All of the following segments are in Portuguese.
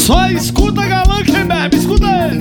Só escuta galã quem bebe, escuta aí.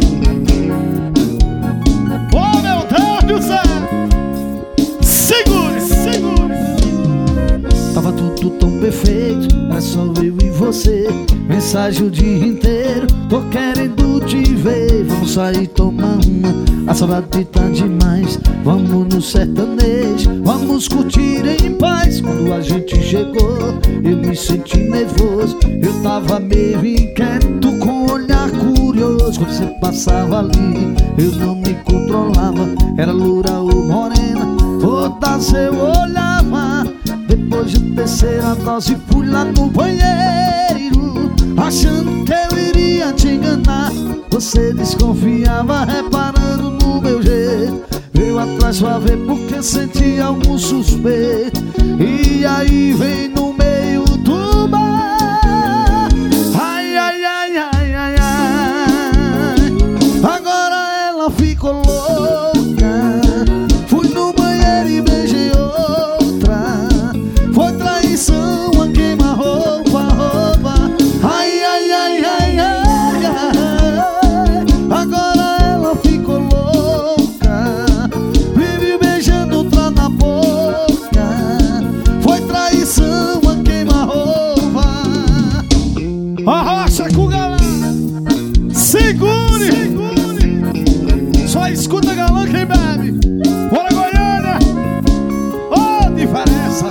Oh meu Deus do céu. Segure, segure. Tava tudo tão perfeito, era só eu e você. Mensagem o dia inteiro, tô querendo te ver. Vamos sair tomar uma, a saudade tá demais. Vamos no sertanejo, vamos curtir em paz. Quando a gente chegou, eu me senti nervoso. Eu tava meio inquieto, com um olhar curioso. Quando você passava ali, eu não me controlava. Era loura ou morena, todas eu olhava. Depois de terceira dose fui lá no banheiro, achando que eu iria te enganar. Você desconfiava, reparando no meu jeito. Veio atrás pra ver porque sentia algum suspeito. E aí vem no meio do bar. Ai, ai, ai, ai, ai, ai. Agora ela ficou louca. Fui no banheiro e beijei outra. Foi traição, a queima-roupa, roupa. Ai, ai, ai, ai, ai, ai. Agora ela ficou louca. Vive beijando outra na boca. Foi traição, a queima-roupa. Arrocha com o galã. Segure, segure. Só escuta galã quem bebe. Bora Goiânia. Oh, diferença.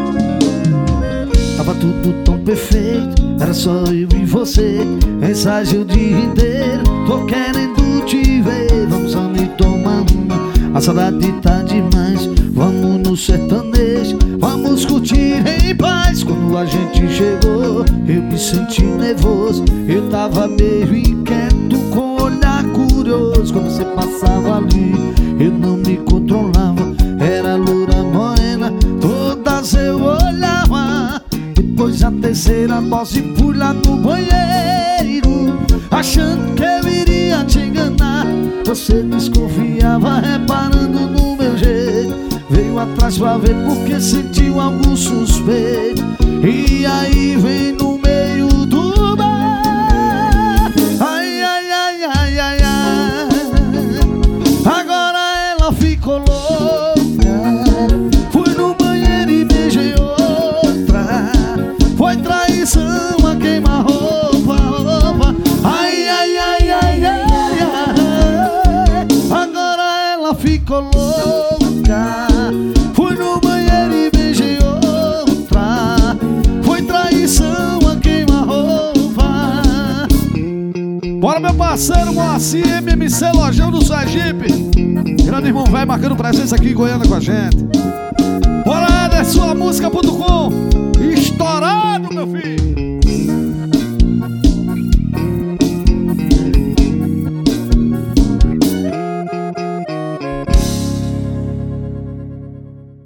Tava tudo tão perfeito, era só eu e você. Mensagem o dia inteiro, tô querendo te ver. Vamos ali tomar uma, a saudade tá demais. Vamos no sertanejo, vamos curtir em paz. Quando a gente chegou, eu me senti nervoso. Eu tava meio inquieto, com um olhar curioso. Quando você passava ali, eu não me controlava. Era loura morena, todas eu olhava. Depois da terceira dose fui lá no banheiro, achando que eu iria te enganar. Você desconfiava, reparando no meu jeito. Veio atrás pra ver porque sentiu algum suspeito. E aí vem no meio do bar. Ai, ai, ai, ai, ai, ai. Agora ela ficou louca. Fui no banheiro e beijei outra. Foi traição, a queima-roupa, roupa. Ai, ai, ai, ai, ai, ai. Agora ela ficou louca. Fui no banheiro e beijei outra. Foi traição, a queima-roupa. Bora meu parceiro Moacir, MMC Lojão do Sergipe. Grande irmão velho marcando presença aqui em Goiânia com a gente. Bora, Ederson, a música